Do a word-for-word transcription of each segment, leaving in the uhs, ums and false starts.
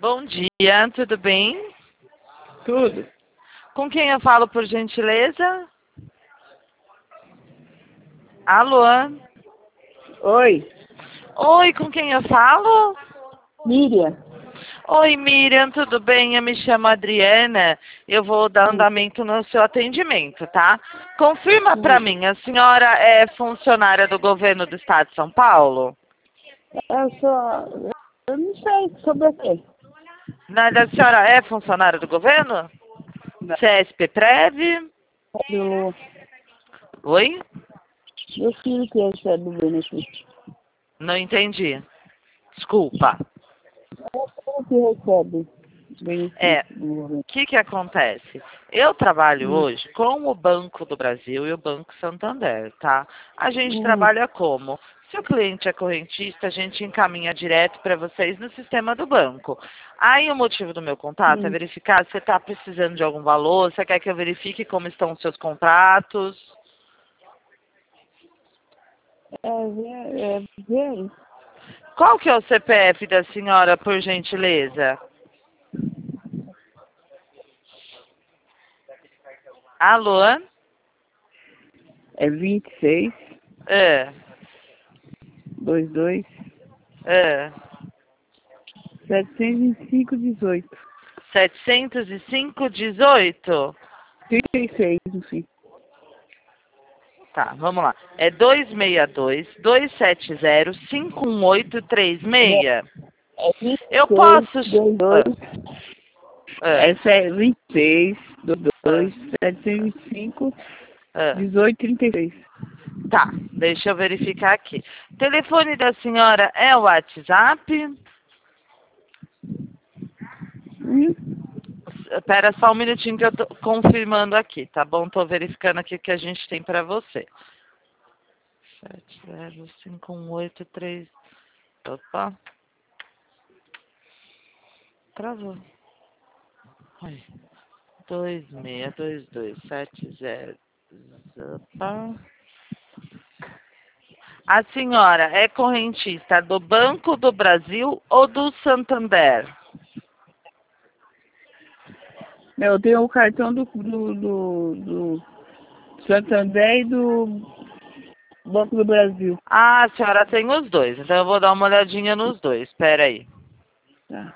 Bom dia, tudo bem? Tudo. Com quem eu falo, por gentileza? Alô? Oi, Oi, com quem eu falo? Miriam. Oi, Miriam, tudo bem? Eu me chamo Adriana. Eu vou dar Hum, andamento no seu atendimento, tá? Confirma hum. pra mim, a senhora é funcionária do governo do estado de São Paulo? Eu sou. Eu não sei sobre o quê. Nada, a senhora é funcionária do governo? Da- C S P Prev? Do, Oi? do filho que recebe o benefício. Não entendi. Desculpa. É o que recebe o É, benefício do o governo. que que acontece? Eu trabalho Hum, hoje com o Banco do Brasil e o Banco Santander, tá? A gente hum, trabalha como? Se o cliente é correntista, a gente encaminha direto para vocês no sistema do banco. Aí o motivo do meu contato é hum. verificar se você está precisando de algum valor, você quer que eu verifique como estão os seus contratos. É, vê, é, vê aí. Qual que é o C P F da senhora, por gentileza? Alô? É vinte e seis, É, vinte e dois, é. setecentos e vinte e cinco, dezoito. setecentos e cinco, dezoito? trinta e seis, no fim. Tá, vamos lá. É dois seis dois, dois sete zero, cinco um oito três seis. É vinte Eu e seis, posso... vinte e Ah, dois. ah, É vinte e seis, vinte e ah, dois, setecentos e vinte e cinco, ah. dezoito, trinta e seis. Tá, deixa eu verificar aqui. Telefone da senhora é o WhatsApp? Hum? Espera só um minutinho que eu tô confirmando aqui, tá bom? Tô verificando aqui o que a gente tem pra você. sete zero cinco um oito três. Opa, travou. Ai. dois seis dois dois sete zero. Opa. A senhora é correntista do Banco do Brasil ou do Santander? Eu tenho o cartão do, do, do, do Santander e do Banco do Brasil. Ah, a senhora tem os dois, então eu vou dar uma olhadinha nos dois. Espera aí. Tá.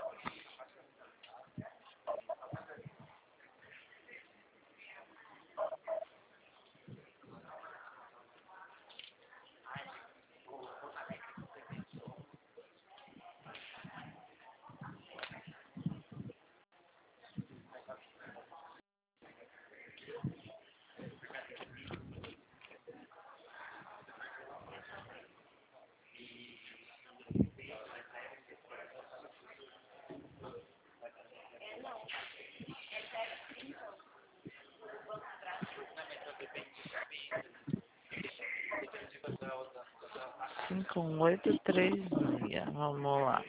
cinco um oito três seis. Vamos lá.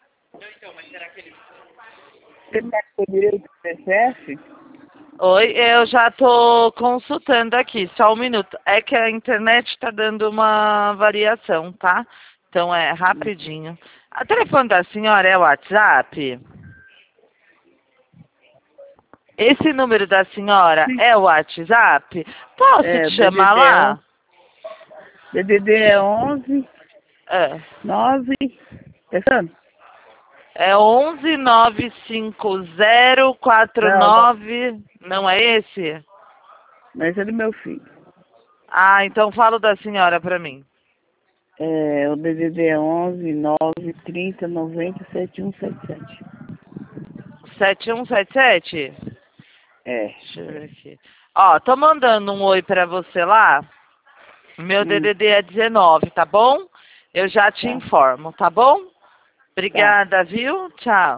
Você está com direito do C P F? Oi, eu já tô consultando aqui, só um minuto. É que a internet está dando uma variação, tá? Então é rapidinho. O telefone da senhora é o WhatsApp? Esse número da senhora Sim. é o WhatsApp? Posso É, te o chamar D D D é lá? onze. D D D é onze, É, nove. Pensando? é onze nove cinco zero quatro Não, não. nove. Não é esse? Mas é do meu filho. Ah, então fala o da senhora pra mim. É, o D D D é onze, nove, trinta, noventa, setenta e um setenta e sete. sete um sete sete? É. Deixa eu ver aqui. Ó, tô mandando um oi pra você lá. Meu Hum, D D D é dezenove, tá bom? Eu já te tá, informo, tá bom? tá. Obrigada, viu? Tchau.